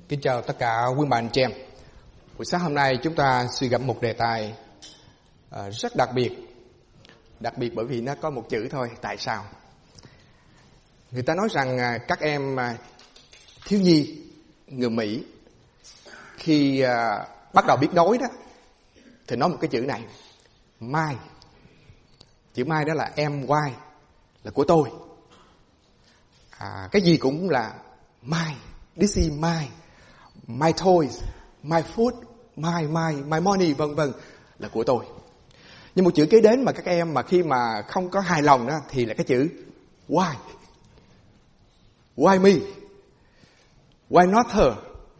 Kính chào tất cả quý bà anh chị em. Buổi sáng hôm nay chúng ta suy gẫm một đề tài rất đặc biệt. Đặc biệt bởi vì nó có một chữ thôi, tại sao? Người ta nói rằng các em thiếu nhi người Mỹ khi bắt đầu biết nói đó thì nói một cái chữ này, my. Chữ my đó là em why, là của tôi. Cái gì cũng là my, this is my toys, my food, my money, vân vân, là của tôi. Nhưng một chữ kế đến mà các em mà khi mà không có hài lòng đó thì là cái chữ why. Why me? Why not her?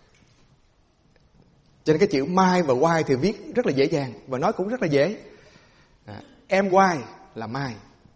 Cho nên cái chữ my và why thì viết rất là dễ dàng và nói cũng rất là dễ. Em why là my.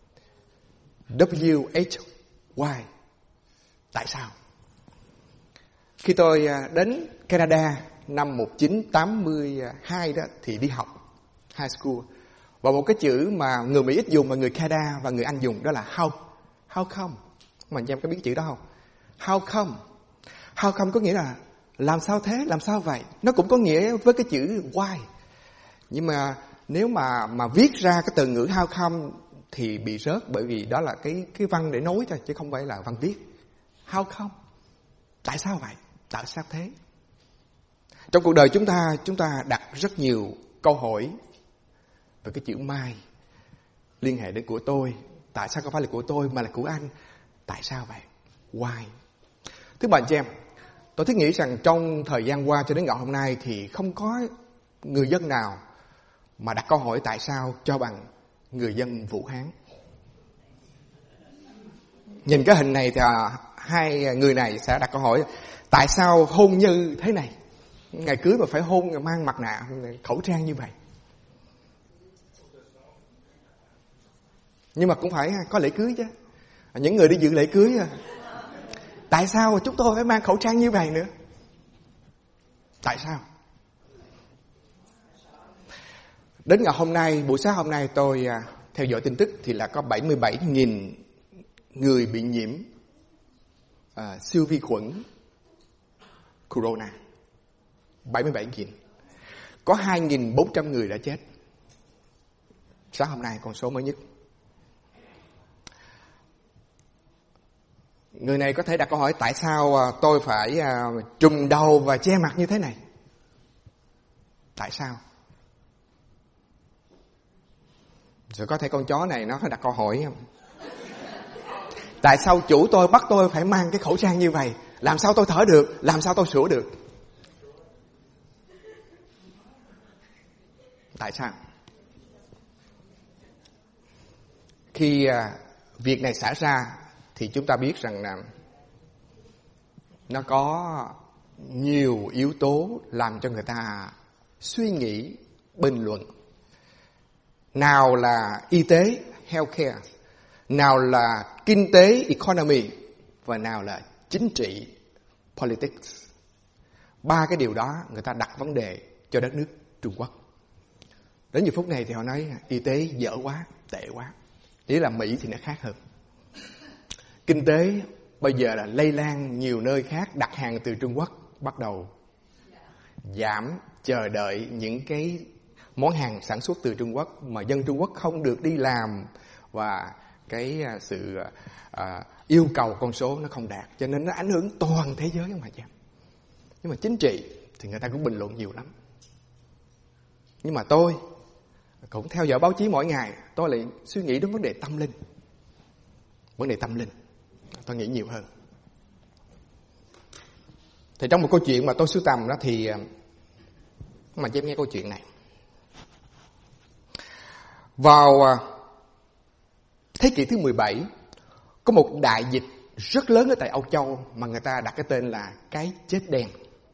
W-H-Y. Tại sao? Khi tôi đến Canada năm 1982 đó thì đi học high school. Và một cái chữ mà người Mỹ ít dùng mà người Canada và người Anh dùng đó là how. How come? Mà anh em có biết chữ đó không? How come? How come có nghĩa là làm sao thế, làm sao vậy? Nó cũng có nghĩa với cái chữ why. Nhưng mà nếu mà viết ra cái từ ngữ how come thì bị rớt, bởi vì đó là cái văn để nói thôi chứ không phải là văn viết. How come? Tại sao vậy? Tại sao thế? Trong cuộc đời chúng ta đặt rất nhiều câu hỏi về cái chữ my, liên hệ đến của tôi. Tại sao không phải là của tôi mà là của anh? Tại sao vậy? Why? Thưa bạn chị em, tôi thiết nghĩ rằng trong thời gian qua cho đến ngày hôm nay thì không có người dân nào mà đặt câu hỏi tại sao cho bằng người dân Vũ Hán. Nhìn cái hình này thì hai người này sẽ đặt câu hỏi tại sao hôn như thế này, ngày cưới mà phải hôn mang mặt nạ khẩu trang như vậy. Nhưng mà cũng phải có lễ cưới chứ. Những người đi dự lễ cưới, tại sao chúng tôi phải mang khẩu trang như vậy nữa? Tại sao? Đến ngày hôm nay, buổi sáng hôm nay tôi theo dõi tin tức thì là có 77.000 người bị nhiễm siêu vi khuẩn Corona. 77.000. Có 2.400 người đã chết. Sáng hôm nay con số mới nhất. Người này có thể đặt câu hỏi tại sao tôi phải trùm đầu và che mặt như thế này? Tại sao? Rồi có thể con chó này nó đặt câu hỏi không? Tại sao chủ tôi bắt tôi phải mang cái khẩu trang như vậy? Làm sao tôi thở được? Làm sao tôi sủa được? Tại sao? Khi việc này xảy ra thì chúng ta biết rằng là nó có nhiều yếu tố làm cho người ta suy nghĩ, bình luận. Nào là y tế, healthcare, nào là kinh tế, economy, và nào là chính trị, politics. Ba cái điều đó người ta đặt vấn đề cho đất nước Trung Quốc. Đến giờ phút này thì họ nói y tế dở quá, tệ quá. Ý là Mỹ thì nó khác hơn. Kinh tế bây giờ là lây lan nhiều nơi khác, đặt hàng từ Trung Quốc bắt đầu giảm, chờ đợi những cái món hàng sản xuất từ Trung Quốc mà dân Trung Quốc không được đi làm, và cái sự yêu cầu con số nó không đạt, cho nên nó ảnh hưởng toàn thế giới không hả chị? Nhưng mà chính trị thì người ta cũng bình luận nhiều lắm. Nhưng mà tôi cũng theo dõi báo chí mỗi ngày, tôi lại suy nghĩ đến vấn đề tâm linh. Vấn đề tâm linh tôi nghĩ nhiều hơn. Thì trong một câu chuyện mà tôi sưu tầm đó thì mà cho em nghe câu chuyện này. Vào thế kỷ thứ 17, có một đại dịch rất lớn ở tại Âu Châu mà người ta đặt cái tên là cái chết đen.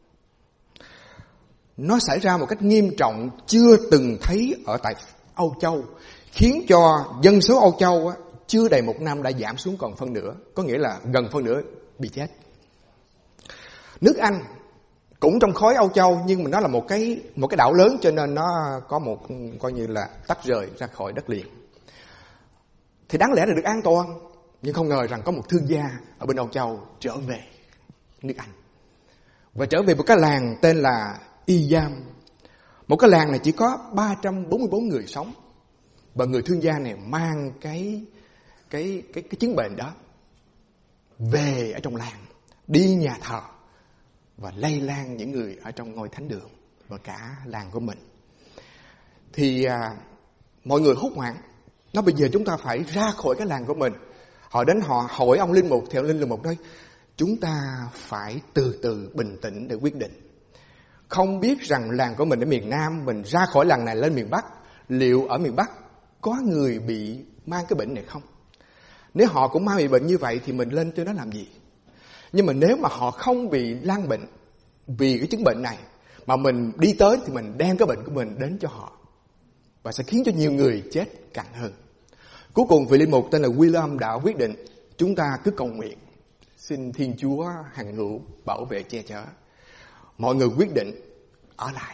Nó xảy ra một cách nghiêm trọng chưa từng thấy ở tại Âu Châu, khiến cho dân số Âu Châu chưa đầy một năm đã giảm xuống còn phân nửa, có nghĩa là gần phân nửa bị chết. Nước Anh cũng trong khối Âu Châu, nhưng mà nó là một cái đảo lớn, cho nên nó có một coi như là tách rời ra khỏi đất liền. Thì đáng lẽ là được an toàn, nhưng không ngờ rằng có một thương gia ở bên Âu Châu trở về nước Anh. và trở về một cái làng tên là Iyam. Một cái làng này chỉ có 344 người sống, và người thương gia này mang cái chứng bệnh đó về ở trong làng, đi nhà thờ và lây lan những người ở trong ngôi thánh đường và cả làng của mình. Thì mọi người hốt hoảng, nói bây giờ chúng ta phải ra khỏi cái làng của mình. Họ đến họ hỏi ông linh mục, thì ông linh mục nói chúng ta phải từ từ bình tĩnh để quyết định. Không biết rằng làng của mình ở miền Nam, mình ra khỏi làng này lên miền Bắc, liệu ở miền Bắc có người bị mang cái bệnh này không? Nếu họ cũng mang bị bệnh như vậy thì mình lên trên đó làm gì? Nhưng mà nếu mà họ không bị lan bệnh vì cái chứng bệnh này, mà mình đi tới thì mình đem cái bệnh của mình đến cho họ, và sẽ khiến cho nhiều người chết càng hơn. Cuối cùng vị linh mục tên là William đã quyết định chúng ta cứ cầu nguyện, xin Thiên Chúa hằng hữu bảo vệ che chở. Mọi người quyết định ở lại.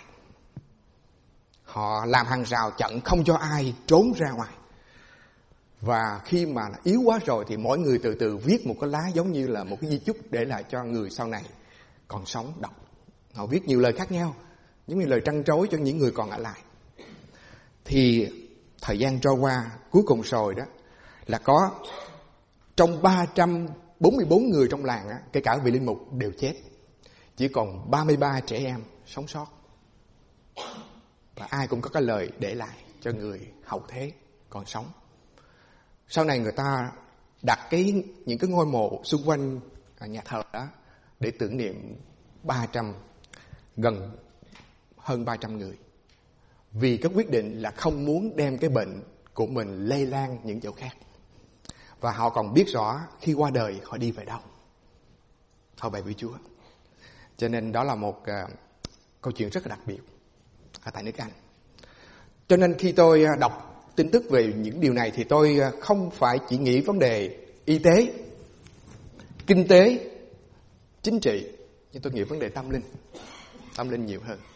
Họ làm hàng rào chặn không cho ai trốn ra ngoài. Và khi mà yếu quá rồi thì mỗi người từ từ viết một cái lá giống như là một cái di chúc để lại cho người sau này còn sống đọc. Họ viết nhiều lời khác nhau, giống như lời trăn trối cho những người còn ở lại. Thì thời gian trôi qua, cuối cùng rồi đó là có trong 344 người trong làng á, kể cả vị linh mục đều chết. Chỉ còn 33 trẻ em sống sót. Và ai cũng có cái lời để lại cho người hậu thế còn sống. Sau này người ta đặt những cái ngôi mộ xung quanh nhà thờ đó để tưởng niệm hơn 300 người. Vì cái quyết định là không muốn đem cái bệnh của mình lây lan những chỗ khác. Và họ còn biết rõ khi qua đời họ đi về đâu. Họ về với Chúa. Cho nên đó là một câu chuyện rất là đặc biệt ở tại nước Anh. Cho nên khi tôi đọc tin tức về những điều này thì tôi không phải chỉ nghĩ vấn đề y tế, kinh tế, chính trị, nhưng tôi nghĩ vấn đề tâm linh nhiều hơn.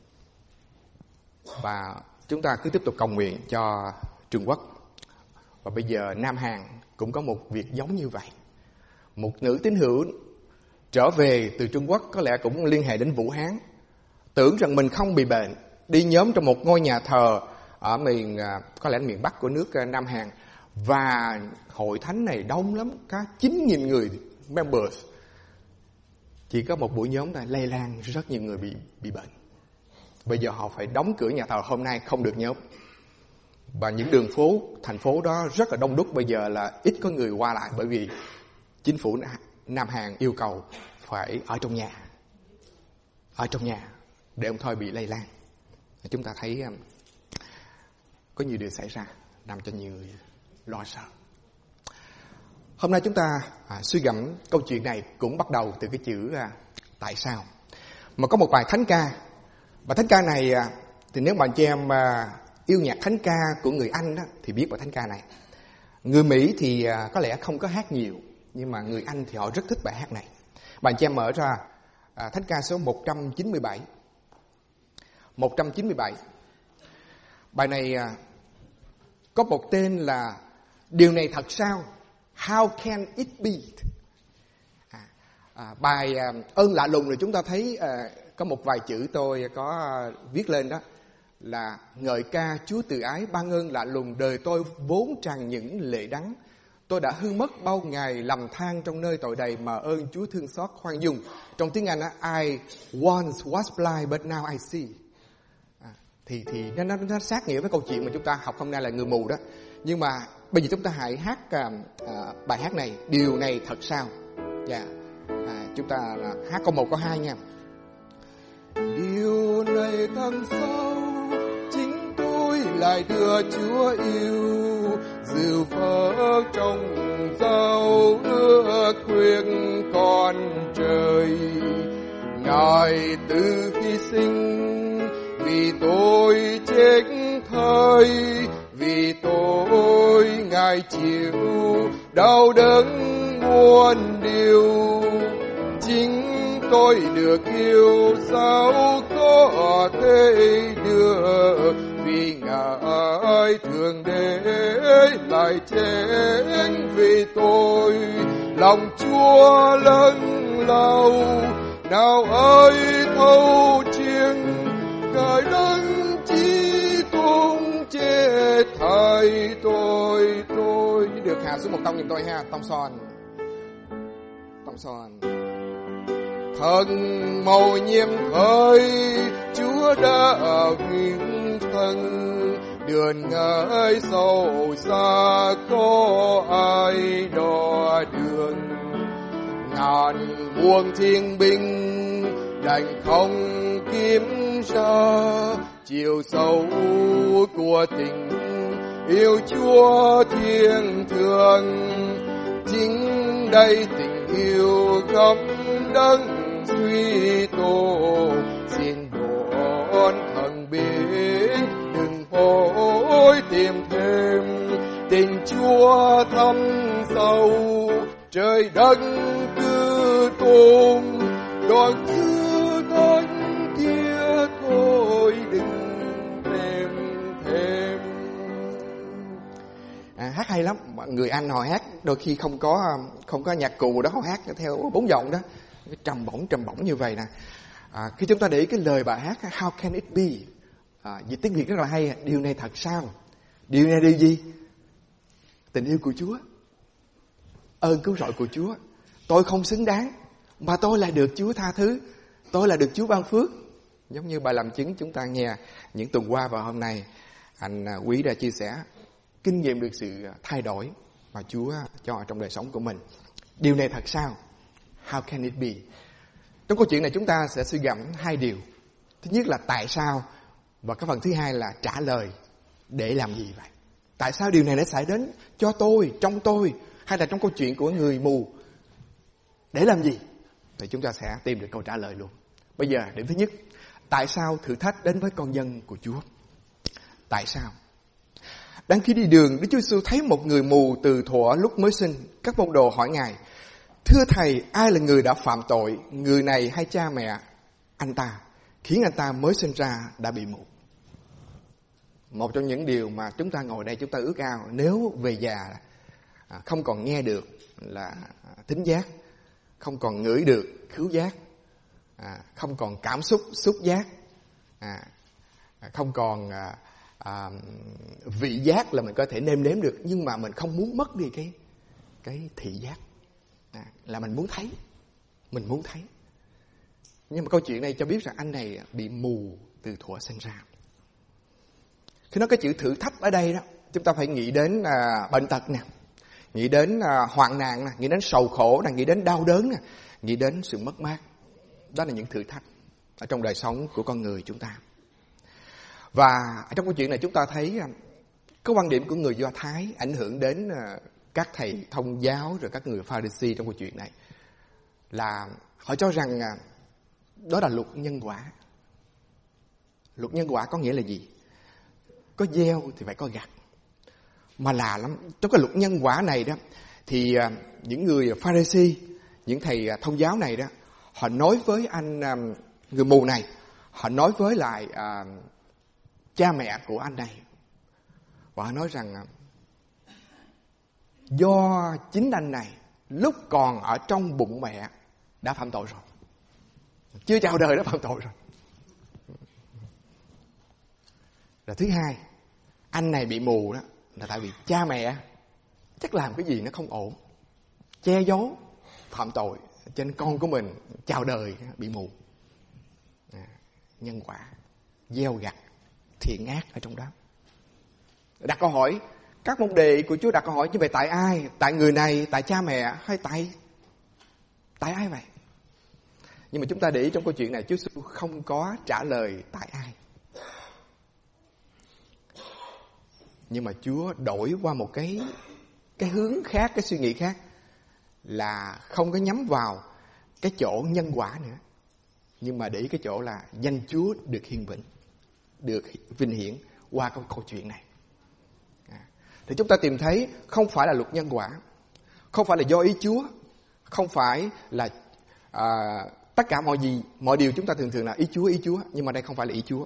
Và chúng ta cứ tiếp tục cầu nguyện cho Trung Quốc. Và bây giờ Nam Hàn cũng có một việc giống như vậy. Một nữ tín hữu trở về từ Trung Quốc, có lẽ cũng liên hệ đến Vũ Hán, tưởng rằng mình không bị bệnh, đi nhóm trong một ngôi nhà thờ ở có lẽ miền Bắc của nước Nam Hàn, và hội thánh này đông lắm, có 9.000 người members. Chỉ có một buổi nhóm này lây lan rất nhiều người bị bệnh. Bây giờ họ phải đóng cửa nhà thờ, hôm nay không được nhóm. Và những đường phố, thành phố đó rất là đông đúc, bây giờ là ít có người qua lại, bởi vì chính phủ Nam Hàn yêu cầu phải ở trong nhà để không thôi bị lây lan. Chúng ta thấy có nhiều điều xảy ra làm cho nhiều người lo sợ. Hôm nay chúng ta suy gẫm câu chuyện này cũng bắt đầu từ cái chữ tại sao. Mà có một bài thánh ca, và thánh ca này thì nếu mà anh chị em yêu nhạc thánh ca của người Anh đó, thì biết bài thánh ca này. Người Mỹ thì có lẽ không có hát nhiều, nhưng mà người Anh thì họ rất thích bài hát này. Bạn chị em mở ra thánh ca số 197. 197. Bài này có một tên là Điều này thật sao? How can it be? Bài ơn lạ lùng này chúng ta thấy có một vài chữ tôi có viết lên đó là ngợi ca Chúa từ ái ban ơn lạ lùng, đời tôi vốn tràn những lệ đắng. Tôi đã hư mất bao ngày lầm than trong nơi tội đầy, mà ơn Chúa thương xót khoan dung. Trong tiếng Anh I once was blind but now I see. Thì nó sát nghĩa với câu chuyện mà chúng ta học hôm nay là người mù đó. Nhưng mà bây giờ chúng ta hãy hát bài hát này, điều này thật sao. Chúng ta hát câu 1 câu 2 nha. Điều này thật sao, chính tôi lại đưa Chúa yêu, dìu phước trong giao ước quyết con trời. Ngài từ hy sinh vì tôi chết thời, vì tôi Ngài chịu đau đớn muôn điều. Chính tôi được yêu sao có thể được, vì Ngài thường để lại chết vì tôi. Lòng Chúa lớn lao nào ơi thâu chiêng cởi đấng chí tôn chết thay tôi. Được hạ xuống một tông giùm tôi ha, tông son. Thần mầu nhiệm khơi Chúa đã huynh thân, đường ngơi sâu xa có ai đo đường. Ngàn muôn thiên binh đành không kiếm ra chiều sâu của tình yêu Chúa thiên thượng. Chính đây tình yêu gấm đấng suy tổ, xin đón thần biết đừng hối tìm thêm. Tình Chúa thâm sâu trời đất cứ tôn, đoàn thứ thánh kia thôi đừng thêm. Hát hay lắm, người Anh họ hát đôi khi không có nhạc cụ đó, họ hát theo 4 giọng đó, trầm bổng như vậy nè. Khi chúng ta để ý cái lời bài hát How can it be, dịch tiếng Việt rất là hay. Điều này thật sao? Điều này điều gì? Tình yêu của Chúa, ơn cứu rỗi của Chúa. Tôi không xứng đáng mà tôi lại được Chúa tha thứ, tôi lại được Chúa ban phước. Giống như bài làm chứng chúng ta nghe những tuần qua và hôm nay anh Quý đã chia sẻ kinh nghiệm được sự thay đổi mà Chúa cho trong đời sống của mình. Điều này thật sao? How can it be? Trong câu chuyện này chúng ta sẽ suy gẫm 2 điều. Thứ nhất là tại sao, và cái phần thứ hai là trả lời để làm gì vậy? Tại sao điều này đã xảy đến cho tôi, trong tôi, hay là trong câu chuyện của người mù? Để làm gì? Thì chúng ta sẽ tìm được câu trả lời luôn. Bây giờ điểm thứ nhất, tại sao thử thách đến với con dân của Chúa? Tại sao? Đang khi đi đường, Đức Chúa Giêsu thấy một người mù từ thuở lúc mới sinh. Các môn đồ hỏi Ngài: Thưa Thầy, ai là người đã phạm tội, người này hay cha mẹ anh ta, khiến anh ta mới sinh ra đã bị mù? Một trong những điều mà chúng ta ngồi đây chúng ta ước ao, nếu về già không còn nghe được là thính giác, không còn ngửi được khứu giác, không còn cảm xúc xúc giác, không còn vị giác là mình có thể nêm nếm được, nhưng mà mình không muốn mất đi cái thị giác, là mình muốn thấy. Nhưng mà câu chuyện này cho biết rằng anh này bị mù từ thuở sinh ra. Khi nói cái chữ thử thách ở đây đó, chúng ta phải nghĩ đến bệnh tật nè, nghĩ đến hoạn nạn nè, nghĩ đến sầu khổ nè, nghĩ đến đau đớn nè, nghĩ đến sự mất mát. Đó là những thử thách ở trong đời sống của con người chúng ta. Và trong câu chuyện này chúng ta thấy có quan điểm của người Do Thái ảnh hưởng đến các thầy thông giáo rồi các người Pha-ri-si trong câu chuyện này, là họ cho rằng đó là luật nhân quả. Luật nhân quả có nghĩa là gì? Có gieo thì phải có gặt. Mà lạ lắm, trong cái luật nhân quả này đó thì những người Pha-ri-si, những thầy thông giáo này đó, họ nói với anh người mù này, họ nói với lại cha mẹ của anh này, và họ nói rằng do chính anh này lúc còn ở trong bụng mẹ đã phạm tội rồi, chưa chào đời đã phạm tội rồi. Rồi thứ hai, anh này bị mù đó là tại vì cha mẹ chắc làm cái gì nó không ổn, che giấu phạm tội, cho nên con của mình chào đời bị mù. Nhân quả, gieo gặt thiện ác ở trong đó. Đặt câu hỏi, các môn đệ của Chúa đặt câu hỏi như vậy: tại ai? Tại người này, tại cha mẹ, hay tại ai vậy? Nhưng mà chúng ta để ý trong câu chuyện này, Chúa Giêsu không có trả lời tại ai. Nhưng mà Chúa đổi qua một cái hướng khác, cái suy nghĩ khác, là không có nhắm vào cái chỗ nhân quả nữa, nhưng mà để ý cái chỗ là danh Chúa được hiển vinh, được vinh hiển qua câu chuyện này. Thì chúng ta tìm thấy không phải là luật nhân quả, không phải là do ý Chúa, không phải là tất cả mọi điều chúng ta thường là ý Chúa, nhưng mà đây không phải là ý Chúa.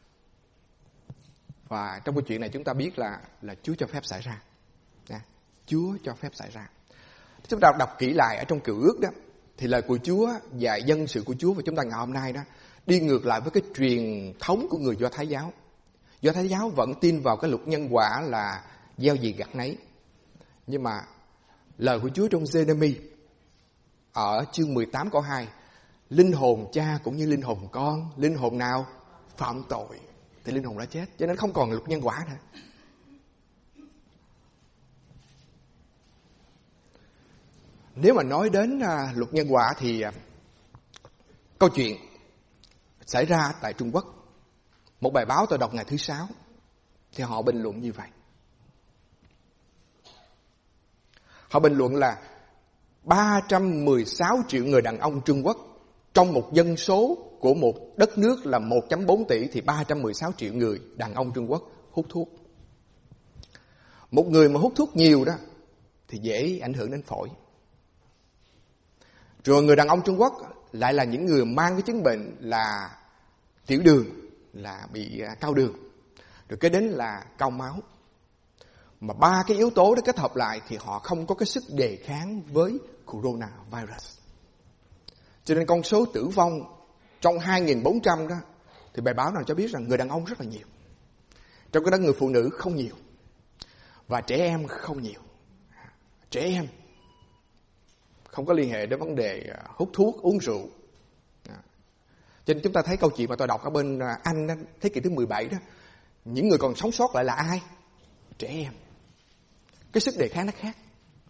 Và trong câu chuyện này chúng ta biết là Chúa cho phép xảy ra. Chúa cho phép xảy ra. Chúng ta đọc kỹ lại ở trong Cựu Ước đó, thì lời của Chúa và dân sự của Chúa và chúng ta ngày hôm nay đó đi ngược lại với cái truyền thống của người Do Thái giáo. Do Thái giáo vẫn tin vào cái luật nhân quả là gieo gì gặt nấy. Nhưng mà lời của Chúa trong Giê-rê-mi ở chương 18 câu 2, linh hồn cha cũng như linh hồn con, linh hồn nào phạm tội thì linh hồn đã chết, cho nên không còn luật nhân quả nữa. Nếu mà nói đến luật nhân quả thì câu chuyện xảy ra tại Trung Quốc. Một bài báo tôi đọc ngày thứ 6 thì họ bình luận như vậy. Họ bình luận là 316 triệu người đàn ông Trung Quốc trong một dân số của một đất nước là 1.4 tỷ thì 316 triệu người đàn ông Trung Quốc hút thuốc. Một người mà hút thuốc nhiều đó thì dễ ảnh hưởng đến phổi. Rồi người đàn ông Trung Quốc lại là những người mang cái chứng bệnh là tiểu đường, là bị cao đường. Rồi cái đến là cao máu. Mà ba cái yếu tố đó kết hợp lại thì họ không có cái sức đề kháng với coronavirus. Cho nên con số tử vong trong 2.400 đó thì bài báo nào cho biết rằng người đàn ông rất là nhiều. Trong cái đó người phụ nữ không nhiều. Và trẻ em không nhiều. Trẻ em không có liên hệ đến vấn đề hút thuốc, uống rượu. Cho nên chúng ta thấy câu chuyện mà tôi đọc ở bên Anh thế kỷ thứ 17 đó, những người còn sống sót lại là ai? Trẻ em. Cái sức đề kháng nó khác.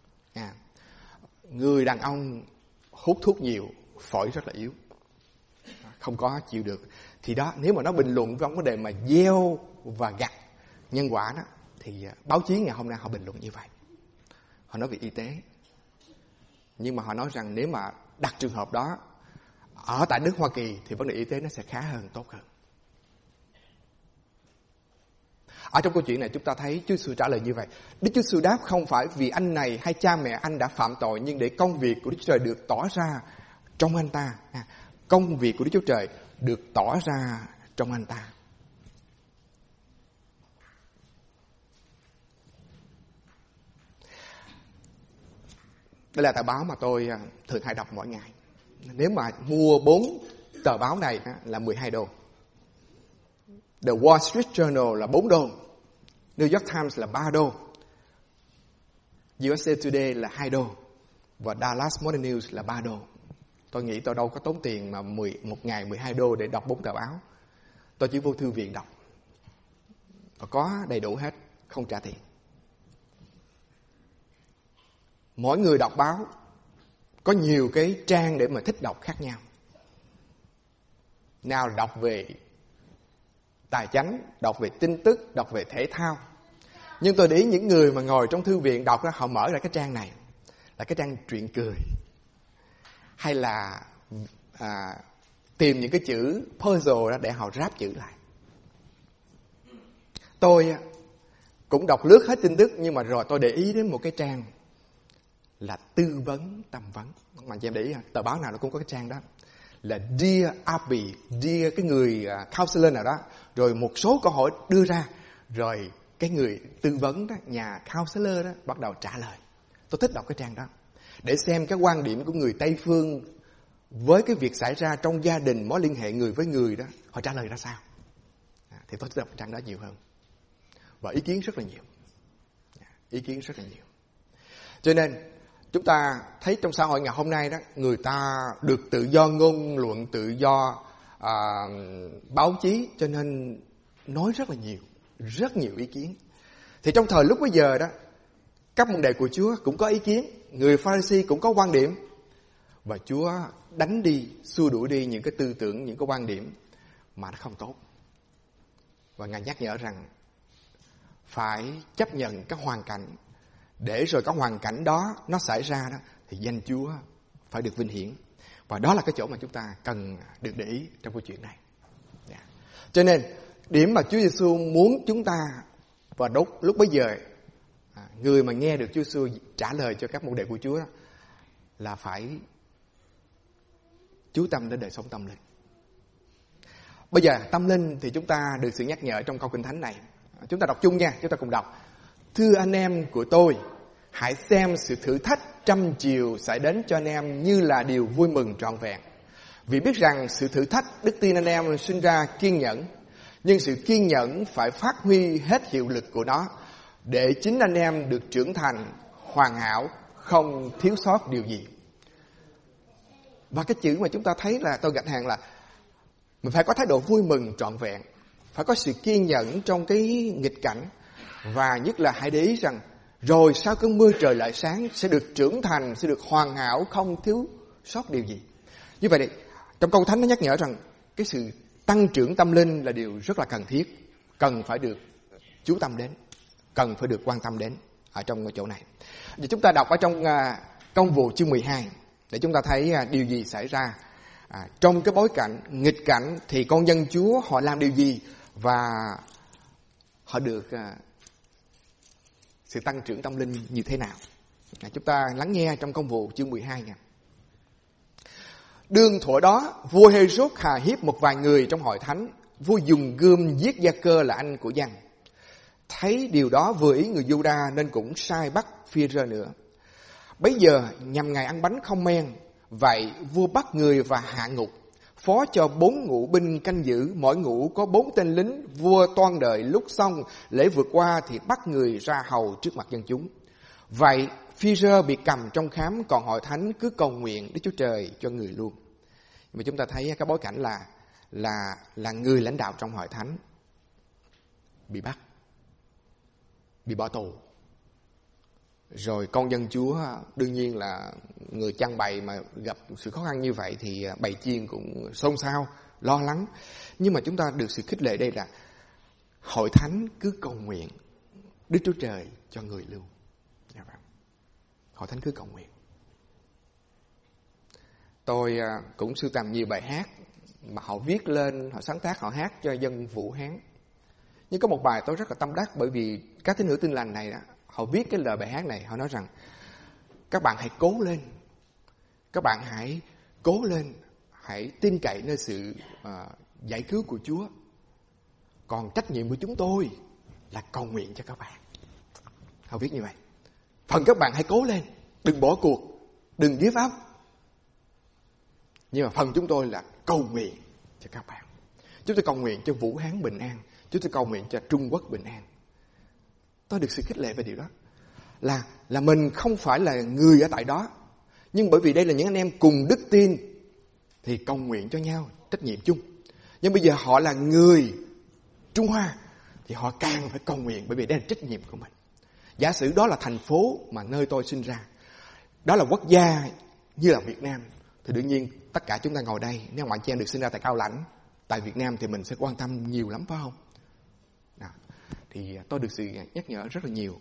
Người đàn ông hút thuốc nhiều, phổi rất là yếu, không có chịu được. Thì đó, nếu mà nó bình luận trong vấn đề mà gieo và gặt nhân quả đó, thì báo chí ngày hôm nay họ bình luận như vậy. Họ nói về y tế. Nhưng mà họ nói rằng nếu mà đặt trường hợp đó ở tại nước Hoa Kỳ thì vấn đề y tế nó sẽ khá hơn, tốt hơn. Ở trong câu chuyện này chúng ta thấy Chúa Giêsu trả lời như vậy. Đức Chúa Giêsu đáp không phải vì anh này hay cha mẹ anh đã phạm tội, nhưng để công việc của Đức Chúa Trời được tỏ ra trong anh ta. Công việc của Đức Chúa Trời được tỏ ra trong anh ta. Đây là tờ báo mà tôi thường hay đọc mỗi ngày. Nếu mà mua 4 tờ báo này là 12 đô. The Wall Street Journal là 4 đô. New York Times là 3 đô. USA Today là 2 đô. Và Dallas Morning News là 3 đô. Tôi nghĩ tôi đâu có tốn tiền mà một ngày 12 đô để đọc 4 tờ báo. Tôi chỉ vô thư viện đọc. Và có đầy đủ hết, không trả tiền. Mỗi người đọc báo có nhiều cái trang để mà thích đọc khác nhau. Nào là đọc về tài chánh, đọc về tin tức, đọc về thể thao. Nhưng tôi để ý những người mà ngồi trong thư viện đọc đó, họ mở ra cái trang này là cái trang truyện cười. Hay là tìm những cái chữ puzzle đó để họ ráp chữ lại. Tôi cũng đọc lướt hết tin tức, nhưng mà rồi tôi để ý đến một cái trang là tư vấn tâm vấn. Mà chị em để ý tờ báo nào nó cũng có cái trang đó là Dear Abby, Dear cái người counselor nào đó, rồi một số câu hỏi đưa ra, rồi cái người tư vấn đó, nhà counselor đó bắt đầu trả lời. Tôi thích đọc cái trang đó để xem cái quan điểm của người Tây phương với cái việc xảy ra trong gia đình, mối liên hệ người với người đó, họ trả lời ra sao. Thì tôi thích đọc cái trang đó nhiều hơn. Và ý kiến rất là nhiều. Ý kiến rất là nhiều. Cho nên chúng ta thấy trong xã hội ngày hôm nay đó, người ta được tự do ngôn luận, tự do báo chí, cho nên nói rất nhiều ý kiến. Thì trong thời lúc bây giờ đó, các môn đệ của Chúa cũng có ý kiến, người Pha-ri-si cũng có quan điểm, và Chúa đánh đi, xua đuổi đi những cái tư tưởng, những cái quan điểm mà nó không tốt. Và Ngài nhắc nhở rằng phải chấp nhận các hoàn cảnh, để rồi các hoàn cảnh đó nó xảy ra đó thì danh Chúa phải được vinh hiển. Và đó là cái chỗ mà chúng ta cần được để ý trong câu chuyện này. Cho nên điểm mà Chúa Giêsu muốn chúng ta và lúc bấy giờ người mà nghe được Chúa Giêsu trả lời cho các môn đệ của Chúa đó, là phải chú tâm đến đời sống tâm linh. Bây giờ tâm linh thì chúng ta được sự nhắc nhở trong câu Kinh Thánh này. Chúng ta đọc chung nha, chúng ta cùng đọc. Thưa anh em của tôi, hãy xem sự thử thách trăm chiều xảy đến cho anh em như là điều vui mừng trọn vẹn. Vì biết rằng sự thử thách đức tin anh em sinh ra kiên nhẫn, nhưng sự kiên nhẫn phải phát huy hết hiệu lực của nó, để chính anh em được trưởng thành, hoàn hảo, không thiếu sót điều gì. Và cái chữ mà chúng ta thấy là tôi gạch hàng là mình phải có thái độ vui mừng trọn vẹn, phải có sự kiên nhẫn trong cái nghịch cảnh, và nhất là hãy để ý rằng rồi sau cơn mưa trời lại sáng, sẽ được trưởng thành, sẽ được hoàn hảo, không thiếu sót điều gì. Như vậy thì trong câu thánh nó nhắc nhở rằng cái sự tăng trưởng tâm linh là điều rất là cần thiết, cần phải được chú tâm đến, cần phải được quan tâm đến ở trong cái chỗ này. Giờ chúng ta đọc ở trong Công vụ chương 12 để chúng ta thấy điều gì xảy ra trong cái bối cảnh nghịch cảnh, thì con dân Chúa họ làm điều gì và họ được sự tăng trưởng tâm linh như thế nào. Chúng ta lắng nghe trong Công vụ chương 12 nha. Đương thuở đó, vua Hê-rốt hà hiếp một vài người trong hội thánh. Vua dùng gươm giết Gia-cơ là anh của Giăng. Thấy điều đó vừa ý người Giu-đa nên cũng sai bắt Phi-rơ nữa. Bấy giờ nhằm ngày ăn bánh không men, vậy vua bắt người và hạ ngục, phó cho 4 ngũ binh canh giữ, mỗi ngũ có 4 tên lính. Vua toan đợi lúc xong lễ vượt qua thì bắt người ra hầu trước mặt dân chúng. Vậy Phi-rơ bị cầm trong khám, còn hội thánh cứ cầu nguyện Đức Chúa Trời cho người luôn. Nhưng mà chúng ta thấy cái bối cảnh là người lãnh đạo trong hội thánh bị bắt, bị bỏ tù. Rồi con dân Chúa đương nhiên là người chăn bày mà gặp sự khó khăn như vậy thì bầy chiên cũng xôn xao, lo lắng. Nhưng mà chúng ta được sự khích lệ đây là hội thánh cứ cầu nguyện Đức Chúa Trời cho người lưu. Hội thánh cứ cầu nguyện. Tôi cũng sưu tầm nhiều bài hát mà họ viết lên, họ sáng tác, họ hát cho dân Vũ Hán. Nhưng có một bài tôi rất là tâm đắc, bởi vì các tín hữu Tin Lành này đó, họ viết cái lời bài hát này, họ nói rằng các bạn hãy cố lên, các bạn hãy cố lên, hãy tin cậy nơi sự giải cứu của Chúa. Còn trách nhiệm của chúng tôi là cầu nguyện cho các bạn. Họ viết như vậy. Phần các bạn hãy cố lên, đừng bỏ cuộc, đừng give up. Nhưng mà phần chúng tôi là cầu nguyện cho các bạn. Chúng tôi cầu nguyện cho Vũ Hán bình an, chúng tôi cầu nguyện cho Trung Quốc bình an. Tôi được sự khích lệ về điều đó. Là mình không phải là người ở tại đó, nhưng bởi vì đây là những anh em cùng đức tin thì cầu nguyện cho nhau, trách nhiệm chung. Nhưng bây giờ họ là người Trung Hoa thì họ càng phải cầu nguyện, bởi vì đây là trách nhiệm của mình. Giả sử đó là thành phố mà nơi tôi sinh ra, đó là quốc gia như là Việt Nam, thì đương nhiên tất cả chúng ta ngồi đây, nếu mà anh chị em được sinh ra tại Cao Lãnh, tại Việt Nam, thì mình sẽ quan tâm nhiều lắm, phải không? Đó. Thì tôi được sự nhắc nhở rất là nhiều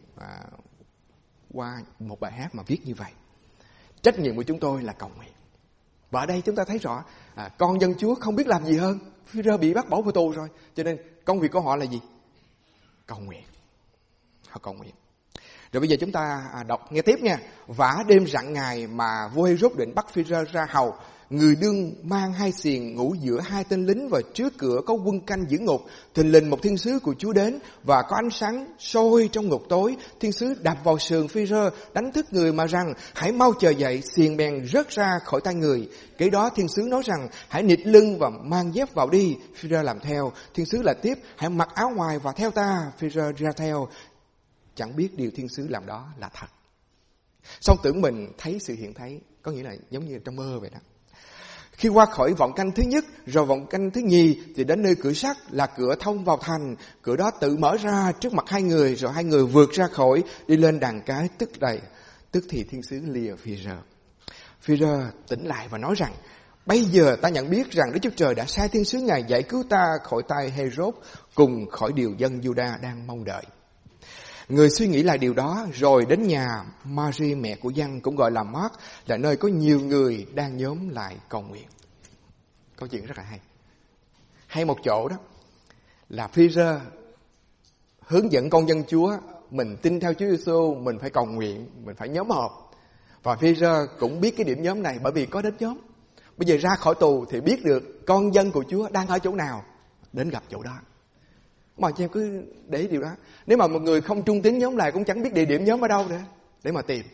qua một bài hát mà viết như vậy. Trách nhiệm của chúng tôi là cầu nguyện. Và ở đây chúng ta thấy rõ con dân Chúa không biết làm gì hơn. Phi-rơ bị bắt bỏ vào tù rồi, cho nên công việc của họ là gì? Cầu nguyện. Họ cầu nguyện. Rồi bây giờ chúng ta đọc nghe tiếp nha. Vả đêm rạng ngày mà vua Hê-rốt định bắt Phi-rơ ra hầu, người đương mang 2 xiềng ngủ giữa 2 tên lính, và trước cửa có quân canh giữ ngục. Thình lình một thiên sứ của Chúa đến, và có ánh sáng soi trong ngục tối. Thiên sứ đạp vào sườn Phi-rơ, đánh thức người mà rằng hãy mau chờ dậy. Xiềng bèn rớt ra khỏi tay người. Kế đó thiên sứ nói rằng hãy nịt lưng và mang dép vào đi. Phi-rơ làm theo. Thiên sứ lại tiếp, hãy mặc áo ngoài và theo ta. Phi-rơ ra theo, chẳng biết điều thiên sứ làm đó là thật. Xong tưởng mình thấy sự hiện thấy, có nghĩa là giống như trong mơ vậy đó. Khi qua khỏi vọng canh thứ nhất, rồi vọng canh thứ nhì, thì đến nơi cửa sắt là cửa thông vào thành. Cửa đó tự mở ra trước mặt 2 người, rồi 2 người vượt ra khỏi, đi lên đàn cái tức thì thiên sứ lìa Phi-rơ. Phi-rơ tỉnh lại và nói rằng, bây giờ ta nhận biết rằng Đức Chúa Trời đã sai thiên sứ Ngài giải cứu ta khỏi tay Hê-rốt, cùng khỏi điều dân Giu-đa đang mong đợi. Người suy nghĩ lại điều đó, rồi đến nhà Mary mẹ của Giăng, cũng gọi là Mark, là nơi có nhiều người đang nhóm lại cầu nguyện. Câu chuyện rất là hay. Hay một chỗ đó là Phi-rơ hướng dẫn con dân Chúa, mình tin theo Chúa Giêsu, mình phải cầu nguyện, mình phải nhóm họp. Và Phi-rơ cũng biết cái điểm nhóm này, bởi vì có đến nhóm. Bây giờ ra khỏi tù thì biết được con dân của Chúa đang ở chỗ nào, đến gặp chỗ đó. Mà chị em cứ để ý điều đó. Nếu mà một người không trung tín nhóm lại cũng chẳng biết địa điểm nhóm ở đâu nữa. để mà tìm.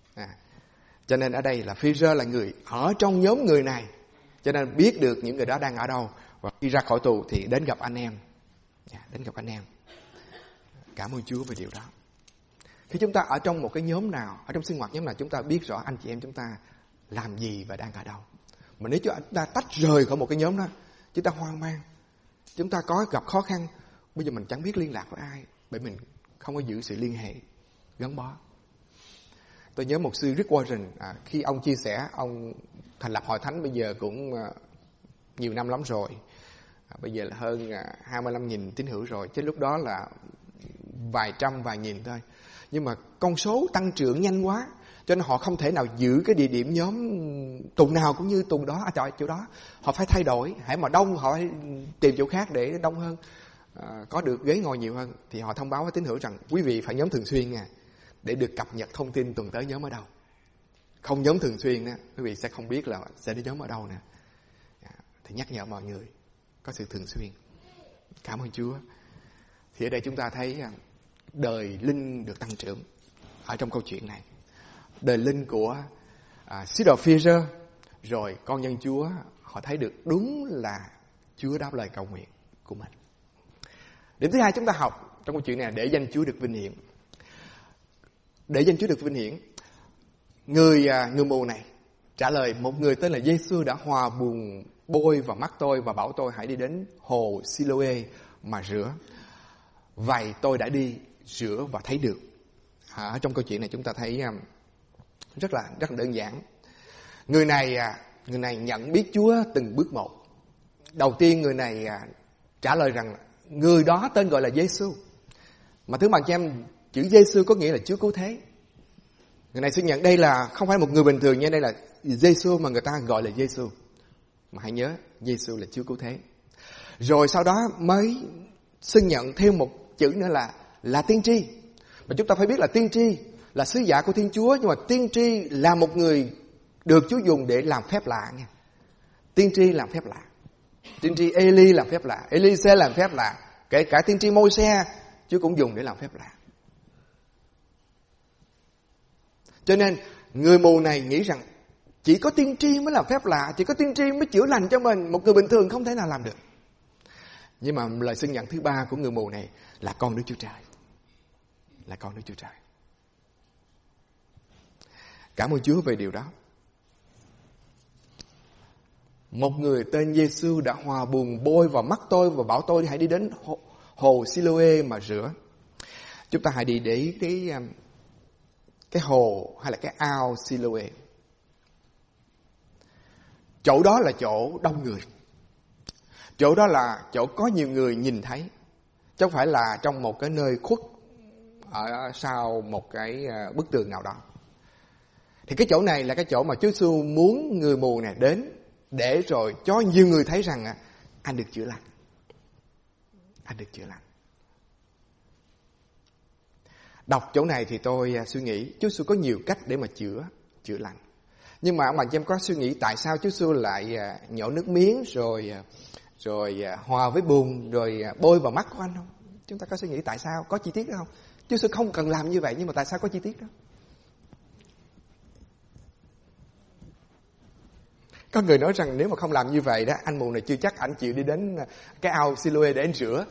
Cho nên ở đây là Phi-rơ là người ở trong nhóm người này, cho nên biết được những người đó đang ở đâu, và khi ra khỏi tù thì đến gặp anh em. Đến gặp anh em. Cảm ơn Chúa về điều đó. Khi chúng ta ở trong một cái nhóm nào, ở trong sinh hoạt nhóm nào, chúng ta biết rõ anh chị em chúng ta làm gì và đang ở đâu. Mà nếu chúng ta tách rời khỏi một cái nhóm đó, chúng ta hoang mang, chúng ta có gặp khó khăn, bây giờ mình chẳng biết liên lạc với ai, bởi mình không có giữ sự liên hệ gắn bó. Tôi nhớ một sư Rick Warren, khi ông chia sẻ, ông thành lập hội thánh bây giờ cũng nhiều năm lắm rồi. Bây giờ là hơn 25.000 tín hữu rồi, chứ lúc đó là vài trăm, vài nghìn thôi. Nhưng mà con số tăng trưởng nhanh quá, cho nên họ không thể nào giữ cái địa điểm nhóm tuần nào cũng như tuần đó, chỗ đó. Họ phải thay đổi, hãy mà đông họ phải tìm chỗ khác để đông hơn, có được ghế ngồi nhiều hơn. Thì họ thông báo với tín hữu rằng quý vị phải nhóm thường xuyên nha, để được cập nhật thông tin tuần tới nhóm ở đâu. Không nhóm thường xuyên đó, quý vị sẽ không biết là sẽ đi nhóm ở đâu nè. Thì nhắc nhở mọi người có sự thường xuyên. Cảm ơn Chúa. Thì ở đây chúng ta thấy đời linh được tăng trưởng ở trong câu chuyện này. Đời linh của sứ đồ Phi-rơ, rồi con nhân Chúa, họ thấy được đúng là Chúa đáp lời cầu nguyện của mình. Điểm thứ hai chúng ta học trong câu chuyện này là để danh Chúa được vinh hiển. Để danh Chúa được vinh hiển, người mù này trả lời: một người tên là Giê-xu đã hòa bùn bôi vào mắt tôi và bảo tôi hãy đi đến hồ Siloe mà rửa. Vậy tôi đã đi rửa và thấy được. Ở trong câu chuyện này chúng ta thấy rất là đơn giản. Người này nhận biết Chúa từng bước một. Đầu tiên người này trả lời rằng người đó tên gọi là Giê-xu. Mà thưa bạn chị em, chữ Giê-xu có nghĩa là Chúa cứu thế. Người này xác nhận đây là không phải một người bình thường nha, đây là Giê-xu mà người ta gọi là Giê-xu. Mà hãy nhớ, Giê-xu là Chúa cứu thế. Rồi sau đó mới xưng nhận thêm một chữ nữa là tiên tri. Mà chúng ta phải biết là tiên tri là sứ giả của Thiên Chúa, nhưng mà tiên tri là một người được Chúa dùng để làm phép lạ nha. Tiên tri làm phép lạ. Tiên tri Eli làm phép lạ, Elise làm phép lạ, kể cả tiên tri Môi-se Chúa cũng dùng để làm phép lạ. Cho nên người mù này nghĩ rằng chỉ có tiên tri mới làm phép lạ, chỉ có tiên tri mới chữa lành cho mình, một người bình thường không thể nào làm được. Nhưng mà lời xưng nhận thứ ba của người mù này là con Đức Chúa Trời. Là con Đức Chúa Trời. Cảm ơn Chúa về điều đó. Một người tên Giê-xu đã hòa bùn bôi vào mắt tôi và bảo tôi hãy đi đến hồ Siloe mà rửa. Chúng ta hãy đi để cái hồ hay là cái ao Siloe. Chỗ đó là chỗ đông người. Chỗ đó là chỗ có nhiều người nhìn thấy. Chứ không phải là trong một cái nơi khuất ở sau một cái bức tường nào đó. Thì cái chỗ này là cái chỗ mà Chúa Giêsu muốn người mù này đến, để rồi cho nhiều người thấy rằng anh được chữa lành. Anh được chữa lành. Đọc chỗ này thì tôi suy nghĩ Chúa Giêsu có nhiều cách để mà chữa lành. Nhưng mà ông bà chị em có suy nghĩ tại sao Chúa Giêsu lại nhổ nước miếng rồi hòa với bùn rồi bôi vào mắt của anh không? Chúng ta có suy nghĩ tại sao? Có chi tiết đó không? Chúa Giêsu không cần làm như vậy, nhưng mà tại sao có chi tiết đó? Có người nói rằng nếu mà không làm như vậy đó, anh mù này chưa chắc anh chịu đi đến cái ao Siloe để anh rửa.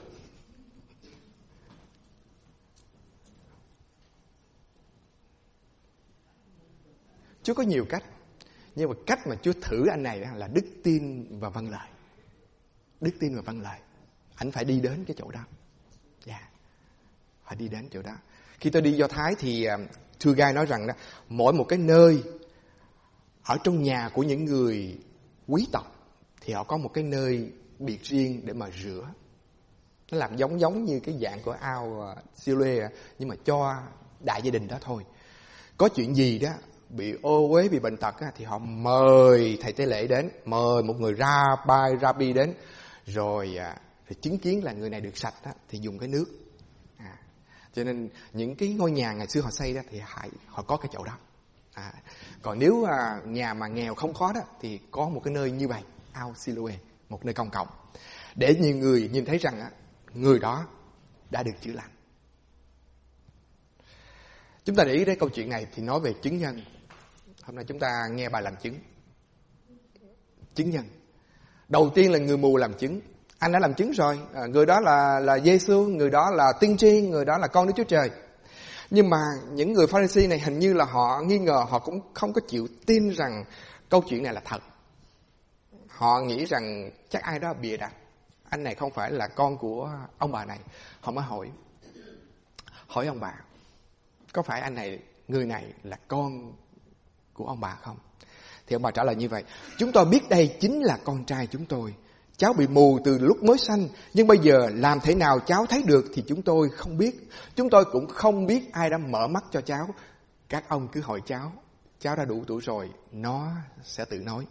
Chúa có nhiều cách, nhưng mà cách mà Chúa thử anh này là đức tin và vâng lời. Đức tin và vâng lời. Anh phải đi đến cái chỗ đó. Phải đi đến chỗ đó. Khi tôi đi Do Thái thì tour guide nói rằng đó, mỗi một cái nơi ở trong nhà của những người quý tộc thì họ có một cái nơi biệt riêng để mà rửa. Nó làm giống như cái dạng của ao Siloe, nhưng mà cho đại gia đình đó thôi. Có chuyện gì đó, bị ô uế, bị bệnh tật thì họ mời thầy tế lễ đến, mời một người rabbi đến, rồi chứng kiến là người này được sạch đó, thì dùng cái nước. Cho nên những cái ngôi nhà ngày xưa họ xây đó thì họ có cái chỗ đó. Còn nếu nhà mà nghèo không có đó thì có một cái nơi như vậy, ao Siloe, một nơi công cộng, để nhiều người nhìn thấy rằng người đó đã được chữa lành. Chúng ta để ý đến câu chuyện này thì nói về chứng nhân. Hôm nay chúng ta nghe bài làm chứng. Chứng nhân. Đầu tiên là người mù làm chứng. Anh đã làm chứng rồi. Người đó là Giê-xu, người đó là tiên tri, người đó là con Đức Chúa Trời. Nhưng mà những người Pha-ri-si này hình như là họ nghi ngờ, họ cũng không có chịu tin rằng câu chuyện này là thật. Họ nghĩ rằng chắc ai đó bịa đặt. Anh này không phải là con của ông bà này. Họ mới hỏi ông bà, có phải anh này, người này là con của ông bà không? Thì ông bà trả lời như vậy: chúng tôi biết đây chính là con trai chúng tôi. Cháu bị mù từ lúc mới sanh, nhưng bây giờ làm thế nào cháu thấy được thì chúng tôi không biết. Chúng tôi cũng không biết ai đã mở mắt cho cháu. Các ông cứ hỏi cháu đã đủ tuổi rồi, nó sẽ tự nói.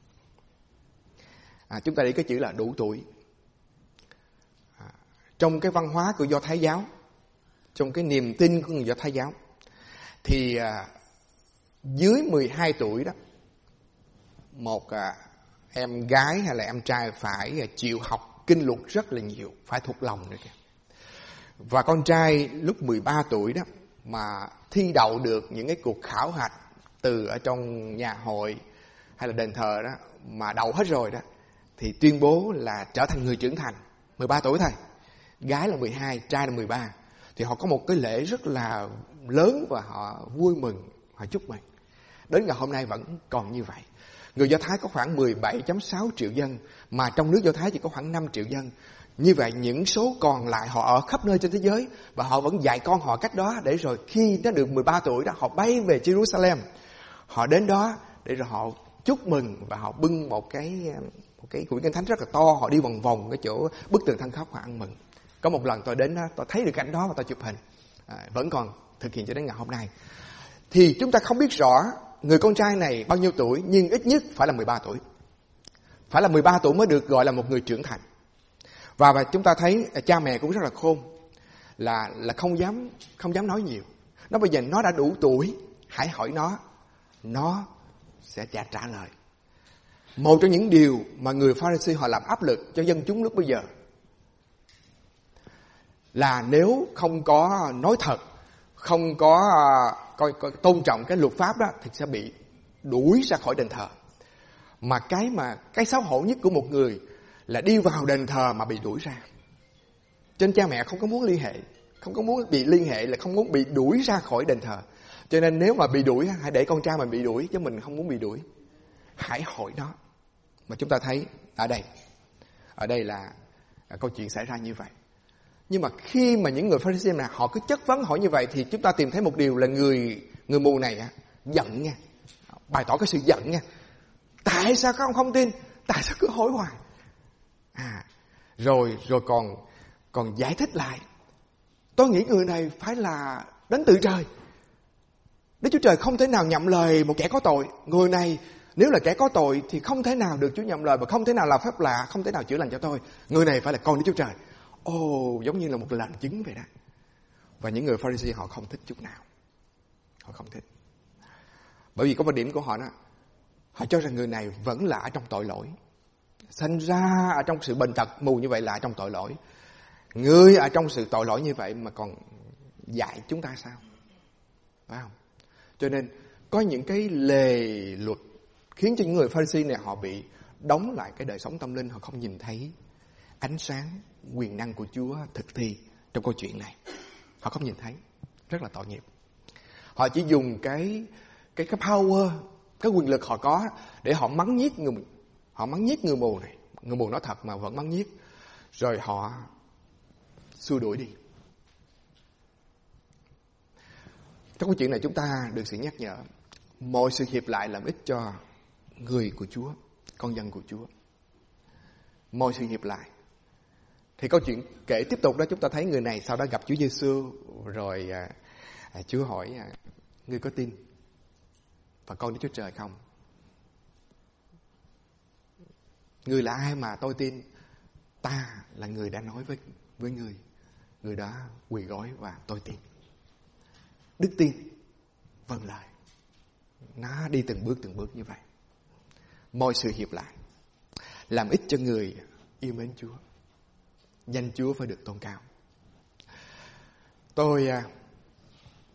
Chúng ta để cái chữ là đủ tuổi. Trong cái văn hóa của Do Thái giáo, trong cái niềm tin của người Do Thái giáo, thì dưới 12 tuổi đó, một em gái hay là em trai phải chịu học kinh luật rất là nhiều, phải thuộc lòng nữa kìa. Và con trai lúc 13 tuổi đó mà thi đậu được những cái cuộc khảo hạch từ ở trong nhà hội hay là đền thờ đó, mà đậu hết rồi đó, thì tuyên bố là trở thành người trưởng thành. 13 tuổi thôi. Gái là 12, trai là 13. Thì họ có một cái lễ rất là lớn và họ vui mừng, họ chúc mừng. Đến ngày hôm nay vẫn còn như vậy. Người Do Thái có khoảng 17.6 triệu dân, mà trong nước Do Thái chỉ có khoảng 5 triệu dân. Như vậy những số còn lại họ ở khắp nơi trên thế giới, và họ vẫn dạy con họ cách đó, để rồi khi nó được 13 tuổi đó, họ bay về Jerusalem. Họ đến đó để rồi họ chúc mừng, và họ bưng một cái quyển kinh thánh rất là to, họ đi vòng vòng cái chỗ bức tường than khóc, họ ăn mừng. Có một lần tôi đến đó, tôi thấy được cảnh đó và tôi chụp hình, vẫn còn thực hiện cho đến ngày hôm nay. Thì chúng ta không biết rõ người con trai này bao nhiêu tuổi, nhưng ít nhất phải là 13 tuổi. Phải là 13 tuổi mới được gọi là một người trưởng thành. Và chúng ta thấy cha mẹ cũng rất là khôn, là không dám nói nhiều. Nó bây giờ nó đã đủ tuổi, hãy hỏi nó sẽ trả lời. Một trong những điều mà người Pha-ri-si họ làm áp lực cho dân chúng lúc bây giờ là nếu không có nói thật, không có tôn trọng cái luật pháp đó, thì sẽ bị đuổi ra khỏi đền thờ. Mà cái xấu hổ nhất của một người là đi vào đền thờ mà bị đuổi ra. Cho nên cha mẹ không có muốn liên hệ, không có muốn bị liên hệ, là không muốn bị đuổi ra khỏi đền thờ. Cho nên nếu mà bị đuổi, hãy để con trai mình bị đuổi, chứ mình không muốn bị đuổi. Hãy hỏi nó. Mà chúng ta thấy ở đây là câu chuyện xảy ra như vậy. Nhưng mà khi mà những người Pha-ri-si này họ cứ chất vấn hỏi như vậy, thì chúng ta tìm thấy một điều là người mù này giận nha, bày tỏ cái sự giận nha. Tại sao các ông không tin? Tại sao cứ hỏi hoài? Rồi còn giải thích lại. Tôi nghĩ người này phải là đến từ trời. Đức Chúa Trời không thể nào nhậm lời một kẻ có tội. Người này nếu là kẻ có tội thì không thể nào được Chúa nhậm lời, và không thể nào làm phép lạ, không thể nào chữa lành cho tôi. Người này phải là con Đức Chúa Trời. Giống như là một làm chứng vậy đó. Và những người Pha-ri-si họ không thích chút nào. Họ không thích. Bởi vì có một điểm của họ đó, họ cho rằng người này vẫn là ở trong tội lỗi. Sinh ra ở trong sự bệnh tật mù như vậy là ở trong tội lỗi. Người ở trong sự tội lỗi như vậy mà còn dạy chúng ta sao? Phải không? Cho nên có những cái lề luật khiến cho những người Pha-ri-si này họ bị đóng lại cái đời sống tâm linh. Họ không nhìn thấy ánh sáng, quyền năng của Chúa thực thi trong câu chuyện này. Họ không nhìn thấy. Rất là tội nghiệp. Họ chỉ dùng cái power, cái quyền lực họ có để họ mắng nhiếc người. Họ mắng nhiếc người mù này. Người mù nói thật mà vẫn mắng nhiếc. Rồi họ xua đuổi đi. Trong câu chuyện này chúng ta được sự nhắc nhở. Mọi sự hiệp lại làm ích cho người của Chúa, con dân của Chúa. Mọi sự hiệp lại. Thì câu chuyện kể tiếp tục đó, chúng ta thấy người này sau đó gặp Chúa Giê-xu. Rồi Chúa hỏi, ngươi có tin và con Đức Chúa Trời không? Ngươi là ai mà tôi tin? Ta là người đã nói với ngươi. Người đó quỳ gối và tôi tin. Đức tin, vâng lời. Nó đi từng bước như vậy. Mọi sự hiệp lại làm ích cho người yêu mến Chúa. Danh Chúa phải được tôn cao. Tôi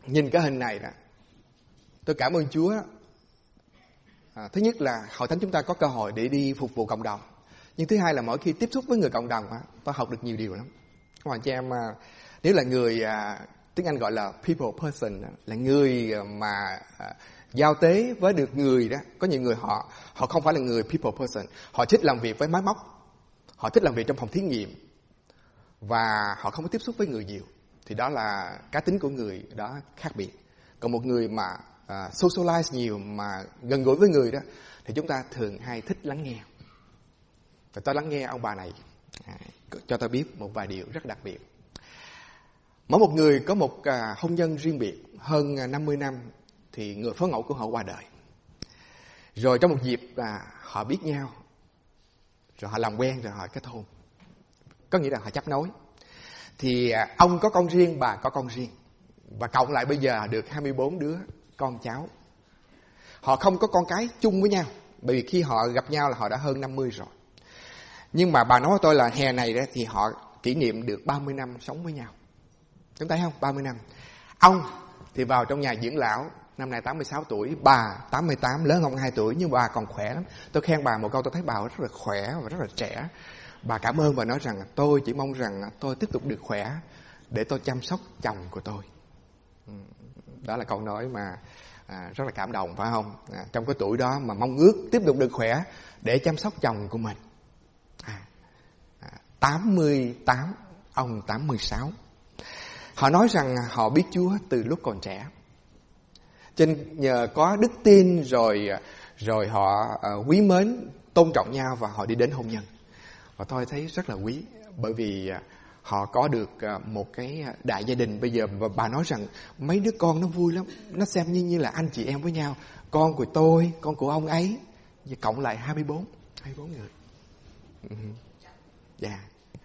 nhìn cái hình này đó, tôi cảm ơn Chúa. Thứ nhất là hội thánh chúng ta có cơ hội để đi phục vụ cộng đồng. Nhưng thứ hai là mỗi khi tiếp xúc với người cộng đồng, tôi học được nhiều điều lắm. Các bạn chị em, nếu là người tiếng Anh gọi là people person, là người mà giao tế với được người đó. Có nhiều người họ không phải là người people person. Họ thích làm việc với máy móc, họ thích làm việc trong phòng thí nghiệm, và họ không có tiếp xúc với người nhiều. Thì đó là cá tính của người đó khác biệt. Còn một người mà socialize nhiều, mà gần gũi với người đó, thì chúng ta thường hay thích lắng nghe. Và tôi lắng nghe ông bà này cho tôi biết một vài điều rất đặc biệt. Mỗi một người có một hôn nhân riêng biệt. Hơn 50 năm thì người phó ngẫu của họ qua đời. Rồi trong một dịp họ biết nhau, rồi họ làm quen, rồi họ kết hôn. Có nghĩa là họ chấp nối. Thì ông có con riêng, bà có con riêng. Và cộng lại bây giờ được 24 đứa con cháu. Họ không có con cái chung với nhau, bởi vì khi họ gặp nhau là họ đã hơn 50 rồi. Nhưng mà bà nói với tôi là hè này đó, thì họ kỷ niệm được 30 năm sống với nhau. Chúng thấy không? 30 năm. Ông thì vào trong nhà dưỡng lão, năm nay 86 tuổi, bà 88, lớn ông 2 tuổi, nhưng bà còn khỏe lắm. Tôi khen bà một câu, tôi thấy bà rất là khỏe và rất là trẻ. Bà cảm ơn và nói rằng tôi chỉ mong rằng tôi tiếp tục được khỏe để tôi chăm sóc chồng của tôi. Đó là câu nói mà rất là cảm động, phải không? Trong cái tuổi đó mà mong ước tiếp tục được khỏe để chăm sóc chồng của mình. 88, ông 86. Họ nói rằng họ biết Chúa từ lúc còn trẻ. Cho nên nhờ có đức tin rồi họ quý mến, tôn trọng nhau và họ đi đến hôn nhân. Và tôi thấy rất là quý, bởi vì họ có được một cái đại gia đình bây giờ. Và bà nói rằng mấy đứa con nó vui lắm, nó xem như là anh chị em với nhau. Con của tôi, con của ông ấy, cộng lại 24 người. Yeah.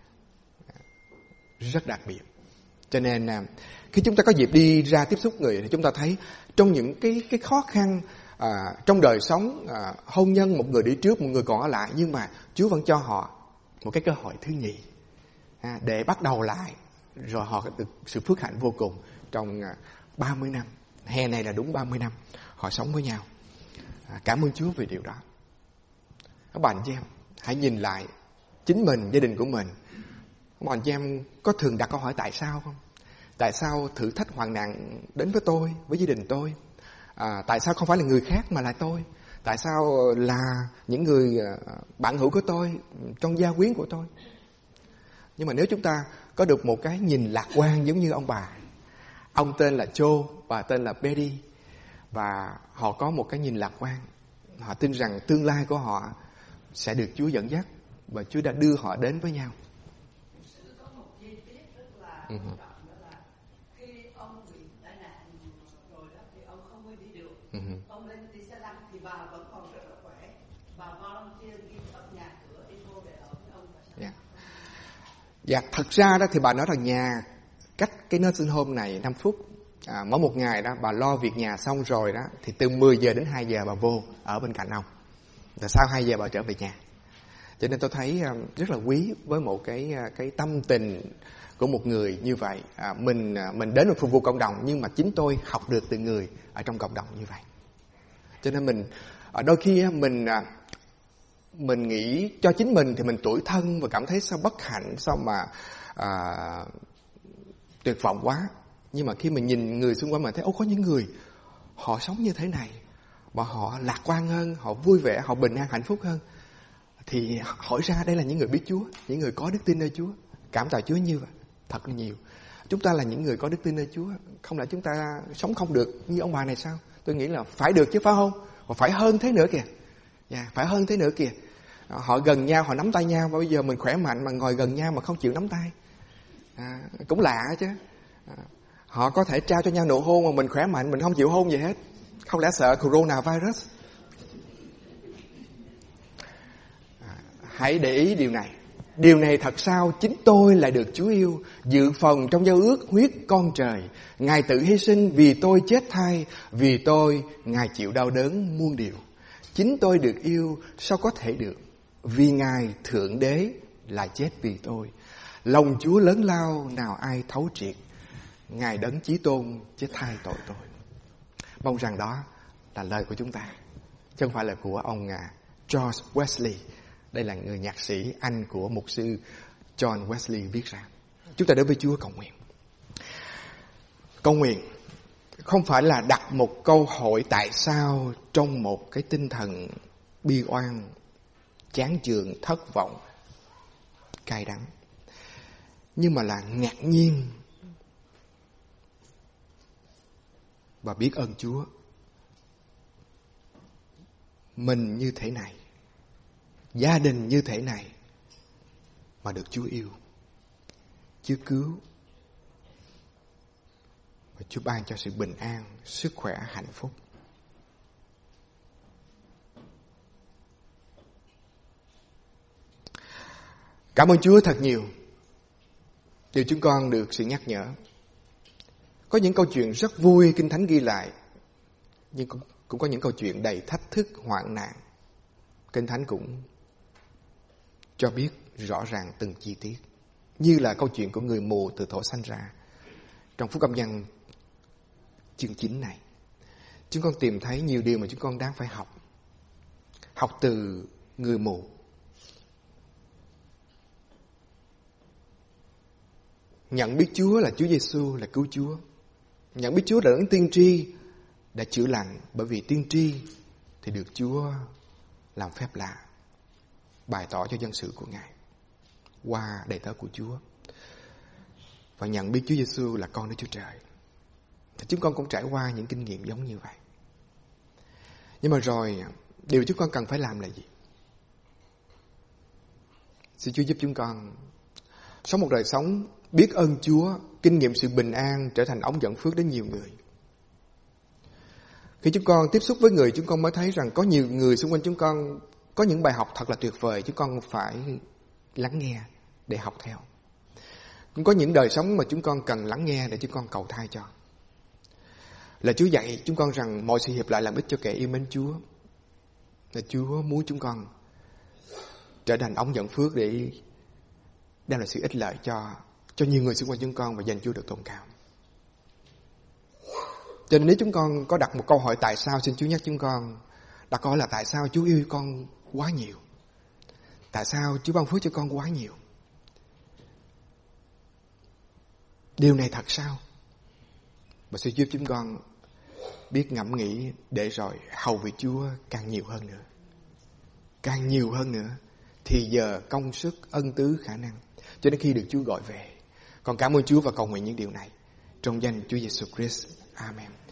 Rất đặc biệt. Cho nên khi chúng ta có dịp đi ra tiếp xúc người thì chúng ta thấy trong những cái khó khăn trong đời sống, hôn nhân, một người đi trước, một người còn ở lại, nhưng mà Chúa vẫn cho họ một cái cơ hội thứ nhì để bắt đầu lại, rồi họ được sự phước hạnh vô cùng trong 30 năm. Hè này là đúng 30 năm họ sống với nhau. Cảm ơn Chúa vì điều đó. Các bạn chị em hãy nhìn lại chính mình, gia đình của mình. Các bạn chị em có thường đặt câu hỏi tại sao không? Tại sao thử thách hoạn nạn đến với tôi, với gia đình tôi? Tại sao không phải là người khác mà là tôi? Tại sao là những người bạn hữu của tôi, trong gia quyến của tôi? Nhưng mà nếu chúng ta có được một cái nhìn lạc quan giống như ông bà, ông tên là Joe, bà tên là Betty, và họ có một cái nhìn lạc quan. Họ tin rằng tương lai của họ sẽ được Chúa dẫn dắt, và Chúa đã đưa họ đến với nhau. Có một chi tiết rất là quan trọng, đó là khi ông bị tai nạn rồi đó thì ông không có đi được. Ông lên đi xe lăn thì bà vẫn còn rất là khỏe. Bà volunteer đi ở nhà cửa đi vô để ở với ông. Dạ, thật ra đó thì bà nói rằng nhà cách cái nursing home này 5 phút. Mỗi một ngày đó bà lo việc nhà xong rồi đó thì từ 10 giờ đến 2 giờ bà vô ở bên cạnh ông. Rồi sau 2 giờ bà trở về nhà. Cho nên tôi thấy rất là quý với một cái tâm tình của một người như vậy. Mình đến một phục vụ cộng đồng, nhưng mà chính tôi học được từ người ở trong cộng đồng như vậy. Cho nên mình đôi khi mình nghĩ cho chính mình thì mình tủi thân và cảm thấy sao bất hạnh, sao mà tuyệt vọng quá. Nhưng mà khi mình nhìn người xung quanh mình thấy có những người họ sống như thế này mà họ lạc quan hơn, họ vui vẻ, họ bình an hạnh phúc hơn, thì hỏi ra đây là những người biết Chúa, những người có đức tin nơi Chúa. Cảm tạ Chúa như vậy thật là nhiều. Chúng ta là những người có đức tin nơi Chúa, không lẽ chúng ta sống không được như ông bà này sao? Tôi nghĩ là phải được chứ, phải không? Và phải hơn thế nữa kìa. Phải hơn thế nữa kìa. Họ gần nhau, họ nắm tay nhau, và bây giờ mình khỏe mạnh mà ngồi gần nhau mà không chịu nắm tay. Cũng lạ chứ. Họ có thể trao cho nhau nụ hôn mà mình khỏe mạnh, mình không chịu hôn gì hết. Không lẽ sợ coronavirus? Hãy để ý điều này. Điều này thật sao chính tôi lại được Chúa yêu, dự phần trong giao ước huyết con trời. Ngài tự hy sinh vì tôi chết thay, vì tôi Ngài chịu đau đớn muôn điều. Chính tôi được yêu sao có thể được, vì Ngài Thượng Đế là chết vì tôi. Lòng Chúa lớn lao nào ai thấu triệt. Ngài đấng chí tôn chết thay tội tôi. Mong rằng đó là lời của chúng ta, chứ không phải là của ông George Wesley. Đây là người nhạc sĩ Anh của mục sư John Wesley viết ra. Chúng ta đến với Chúa cầu nguyện. Cầu nguyện không phải là đặt một câu hỏi tại sao trong một cái tinh thần bi oan, chán chường, thất vọng, cay đắng, nhưng mà là ngạc nhiên và biết ơn Chúa. Mình như thế này, gia đình như thế này mà được Chúa yêu, Chúa cứu, và Chúa ban cho sự bình an, sức khỏe, hạnh phúc. Cảm ơn Chúa thật nhiều. Điều chúng con được sự nhắc nhở. Có những câu chuyện rất vui Kinh Thánh ghi lại, nhưng cũng có những câu chuyện đầy thách thức, hoạn nạn. Kinh Thánh cũng cho biết rõ ràng từng chi tiết. Như là câu chuyện của người mù từ thuở sanh ra. Trong Phúc Âm Giăng chương 9 này, chúng con tìm thấy nhiều điều mà chúng con đáng phải học. Học từ người mù. Nhận biết Chúa là Chúa Giêsu là cứu Chúa. Nhận biết Chúa là đấng tiên tri đã chữa lành, bởi vì tiên tri thì được Chúa làm phép lạ, bày tỏ cho dân sự của Ngài qua đầy tớ của Chúa. Và nhận biết Chúa Giêsu là con Đức Chúa Trời. Chúng con cũng trải qua những kinh nghiệm giống như vậy. Nhưng mà rồi, điều chúng con cần phải làm là gì? Xin Chúa giúp chúng con sống một đời sống biết ơn Chúa, kinh nghiệm sự bình an, trở thành ống dẫn phước đến nhiều người. Khi chúng con tiếp xúc với người, chúng con mới thấy rằng có nhiều người xung quanh chúng con có những bài học thật là tuyệt vời, chúng con phải lắng nghe để học theo. Cũng có những đời sống mà chúng con cần lắng nghe để chúng con cầu thay cho. Là Chúa dạy chúng con rằng mọi sự hiệp lại làm ích cho kẻ yêu mến Chúa. Là Chúa muốn chúng con trở thành ống dẫn phước để đem lại sự ích lợi cho nhiều người xung quanh chúng con và dành Chúa được tôn cao. Cho nên nếu chúng con có đặt một câu hỏi tại sao, xin Chúa nhắc chúng con đặt câu hỏi là tại sao Chúa yêu con quá nhiều? Tại sao Chúa ban phước cho con quá nhiều? Điều này thật sao? Và sẽ giúp chúng con biết ngẫm nghĩ để rồi hầu việc Chúa càng nhiều hơn nữa. Càng nhiều hơn nữa thì giờ công sức, ân tứ, khả năng, cho đến khi được Chúa gọi về. Con cảm ơn Chúa và cầu nguyện những điều này trong danh Chúa Giêsu Christ. Amen.